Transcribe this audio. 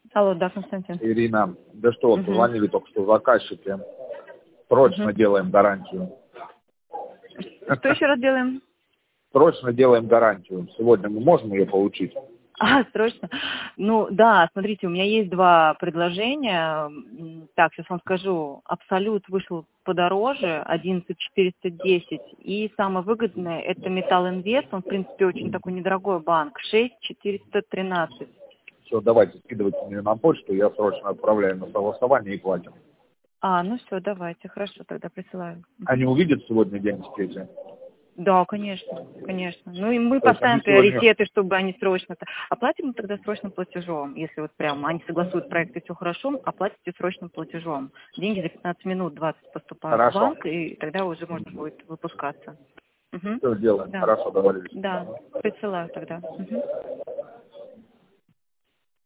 Алло, да, Константин. Ирина, да что, вот позвонили только что заказчики. Срочно делаем гарантию. Что еще раз делаем? Срочно делаем гарантию. Сегодня мы можем ее получить? Срочно. Ну, да, смотрите, у меня есть два предложения. Так, сейчас вам скажу. Абсолют вышел подороже, 11410. И самое выгодное, это Металл Инвест. Он, в принципе, очень такой недорогой банк. 6413. Все, давайте, скидывайте мне на почту, я срочно отправляю на согласование и платим. Ну все, давайте, хорошо, тогда присылаю. Они увидят сегодня денежки эти? Да, конечно, конечно. Ну и мы То есть поставим они сегодня... приоритеты, чтобы они срочно... Оплатим мы тогда срочным платежом. Если вот прям они согласуют проект и все хорошо, оплатите срочным платежом. Деньги за 15 минут 20 поступают в Хорошо. банк, и тогда уже можно будет выпускаться. Все делаем. Да. Хорошо, договорились. Да, присылаю тогда.